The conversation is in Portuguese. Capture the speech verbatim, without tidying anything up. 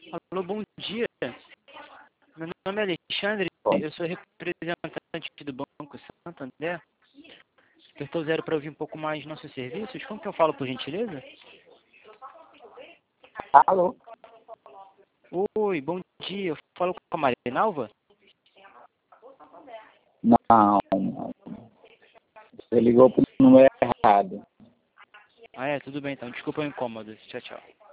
Alô, bom dia. Meu nome é Alexandre, Pode. eu sou representante do Banco Santander. Apertou zero para ouvir um pouco mais nossos serviços. Como que eu falo, por gentileza? Alô? Oi, bom dia. Eu falo com a Marinalva? Não, não. Você ligou para o número errado. Ah, é, tudo bem então. Desculpa o incômodo. Tchau, tchau.